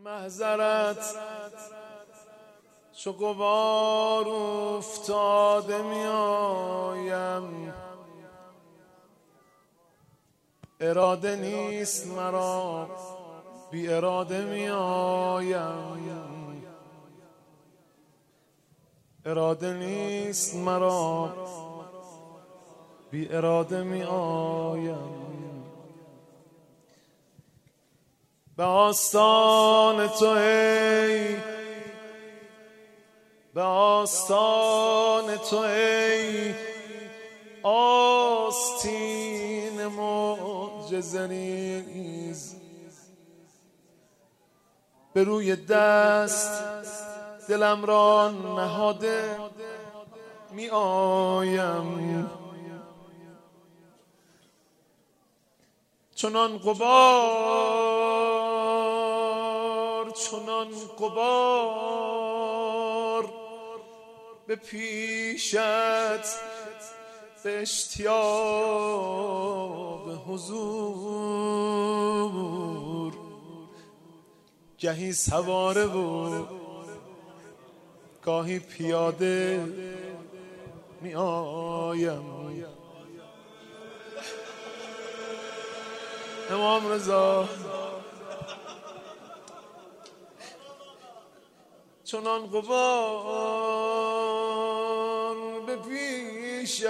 محضرت چو غبار افتاده می آیم، اراده نیست مرا بی اراده می آیم، اراده نیست مرا بی اراده می آیم. به آستان تو ای، به آستان تو ای آستین معجزه‌ریز، به روی دست دلم را نهاده می آیم، چنان غبار چنان غبار به پیشت به اشتیاق حضور، گهی سواره و گاهی پیاده می آیم. امام رضا چنان غبار به پیشت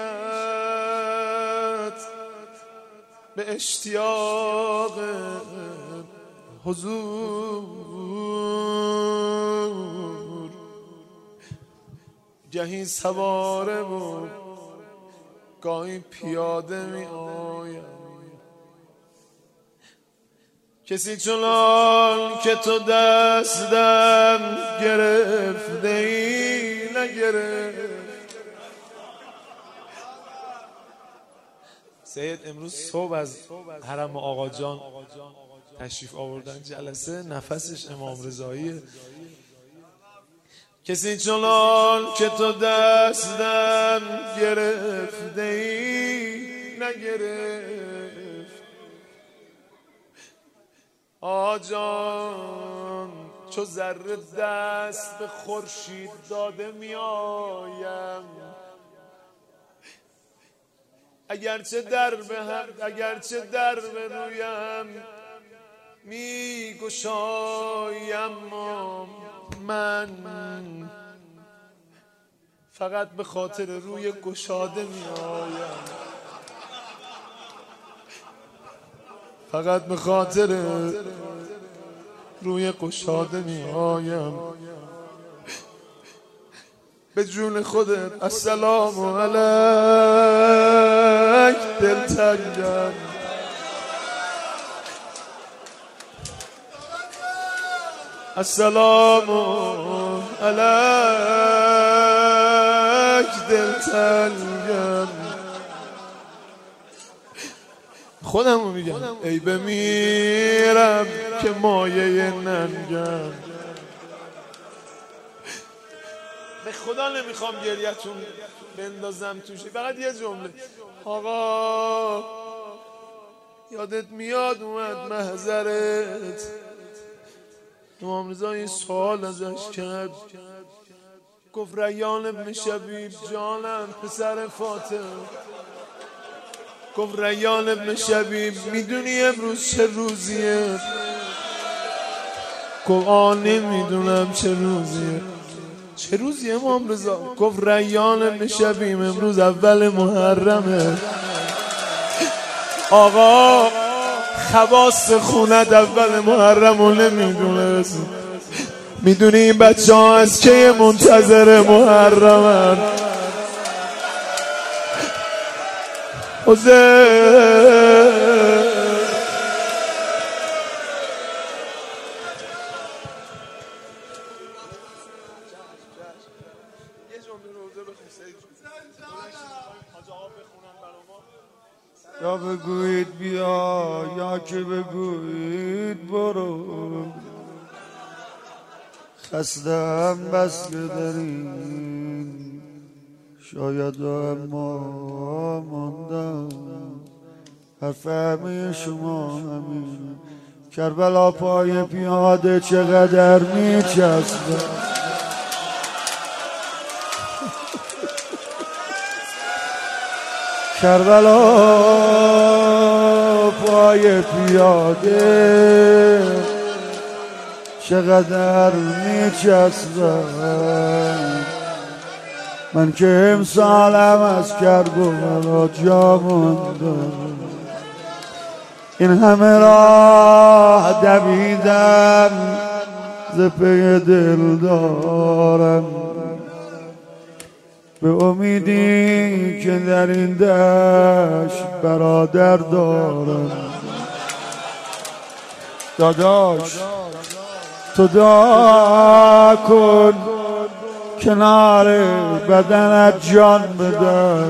به اشتیاق حضور، گهی سواره و گاهی پیاده می آیم. کسی چنان که تو دستم گرفته ای نگرفت. سید امروز صبح از حرم آقا جان تشریف آوردن جلسه، نفسش امام رضاییه. کسی چنان که تو دستم گرفته ای نگرفت. آجان چو ذره دست به خورشید داده می آیم، اگرچه در به رویم می گشایم، من فقط به خاطر روی گشاده می آیم، فقط به خاطر روی گشاده می آیم. به جون خودت السلام علیک دلتنگم، السلام علیک دلتنگم. خودمو میگم ای بمیرم که مایه ننگم. به خدا نمیخوام گریتون بندازم توش، فقط یه جمله. آقا یادت میاد اومد محضرت، امام رضا یه سوال ازش کرد، گفت ریان ابن شبیب جانم پسر فاطمه، گفت ریان ابن شبیب میدونی امروز چه روزیه؟ گفت نمیدونم چه روزیه. چه روزیه امام رضا؟ گفت ریان ابن شبیب امروز اول محرمه. آقا خواص خونت اول محرم رو نمیدونست، میدونی این بچه ها از که منتظر محرمن؟ یا بگویید بیا یا که بگویید برو، خستم بس که داریم شاید اما ماندم، حرف همه شما همین کربلا پای پیاده چقدر میچسبه کربلا پای پیاده چقدر میچسبه من که امسالم از کربلا جا موندم این همه راه دویدم ز پی دل دارم به امیدی که در این دشت برادر دارم داداش تو دعا کن کنار بدنت جان بدن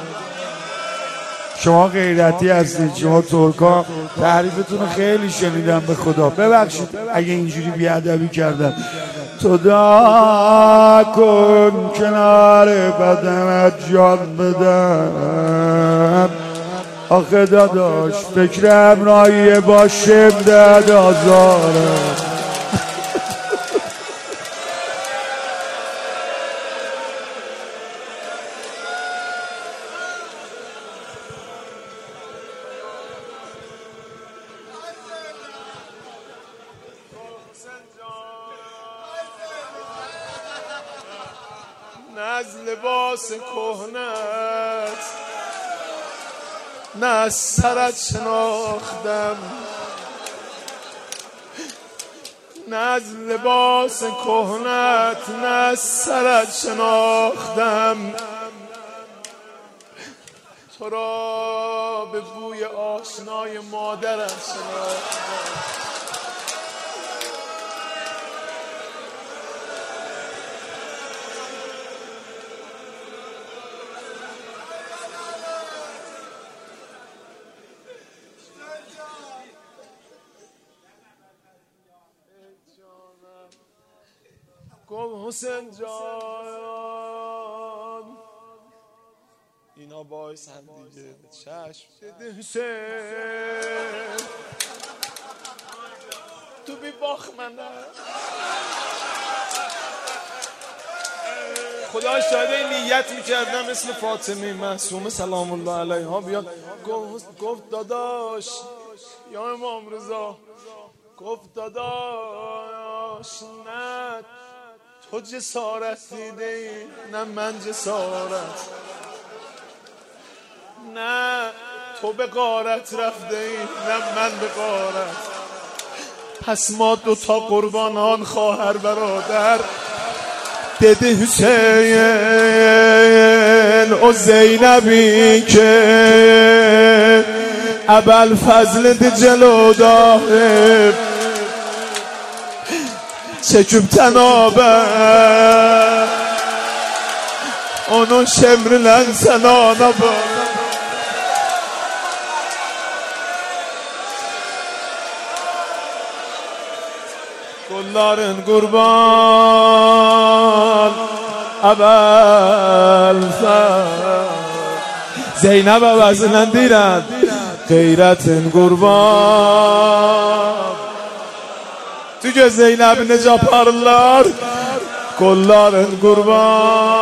شما غیرتی هستید شما ترکا تعریفتون خیلی شنیدم به خدا ببخشید اگه اینجوری بیادبی کردم تو دعا کن کنار بدنت جان بدن آخه داداش فکر امرایی با شدت آزارم نه از لباس کهنت نه از سرت شناختم نه از لباس کهنت نه از سرت شناختم تو را به بوی آشنای مادرت شناختم گم حسین جان اینا باعث هم دیگه چشم بده حسین تو بی باخ منه خدا شاید نیت میکردم اسم فاطمه معصومه سلام الله علیها بیاد گفت داداش یا امام رضا گفت داداش نه تو جسارت دیده ای نه من جسارت نه تو به غارت رفته ای نه من به غارت پس ما دوتا قربانان خواهر برادر دده حسین و زینبی که ابوالفضل جلو داره چکوب تنابه onun şemrilen sen ana bak Kulların kurban Abelfer Zeynep əvəzindən deyirəm Qeyrətin qurban Tu göz Zeynəbi necə aparırlar Kolların qurban